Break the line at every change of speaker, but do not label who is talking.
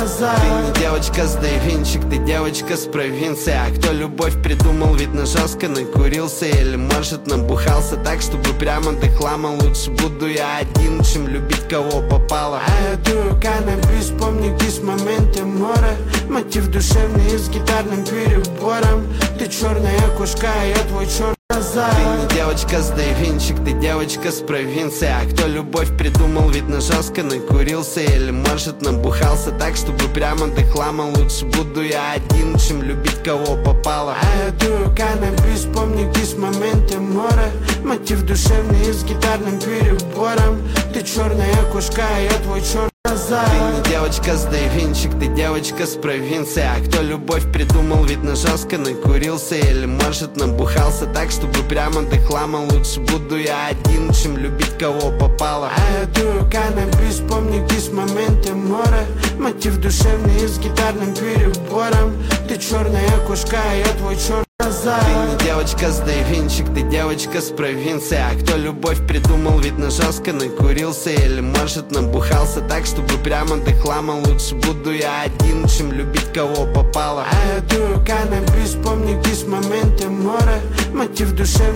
назад. Ты не девочка с Дэйвинчик, ты девочка с провинции. А кто любовь придумал, видно жестко накурился. Или может набухался так, чтобы прямо до хлама. Лучше буду я один, чем любить кого попало. А я дую каннабис, помни кис моменты море. Мотив душевный с гитарным перебором. Ты черная кошка, а я твой черный назад. Ты не девочка с Дэйвинчик, ты девочка с провинции. А кто любовь придумал, видно жестко накурился. Или может набухался так, чтобы прямо до хлама. Лучше буду я один, чем любить кого попало. А я дую каннабис, помни кис моменты море. Мотив душевный с гитарным перебором. Ты черная кошка, а я твой черный назад. Ты не девочка с Дэйвинчик, ты девочка с провинции. А кто любовь придумал, видно жестко накурился. Или может набухался так, чтобы прямо до хлама. Лучше буду я один, чем любить кого попало. А я дую каннабис, помни кис моменты море. Мотив душевный с гитарным перебором. Ты черная кошка, а я твой черный назад. Ты не девочка с Дэйвинчик, ты девочка с провинции. А кто любовь придумал, видно жестко накурился. Или может набухался так, чтобы прямо до хлама. Лучше буду я один, чем любить кого попало. А я дую каннабис, помни кис моменты море. Мотив душевный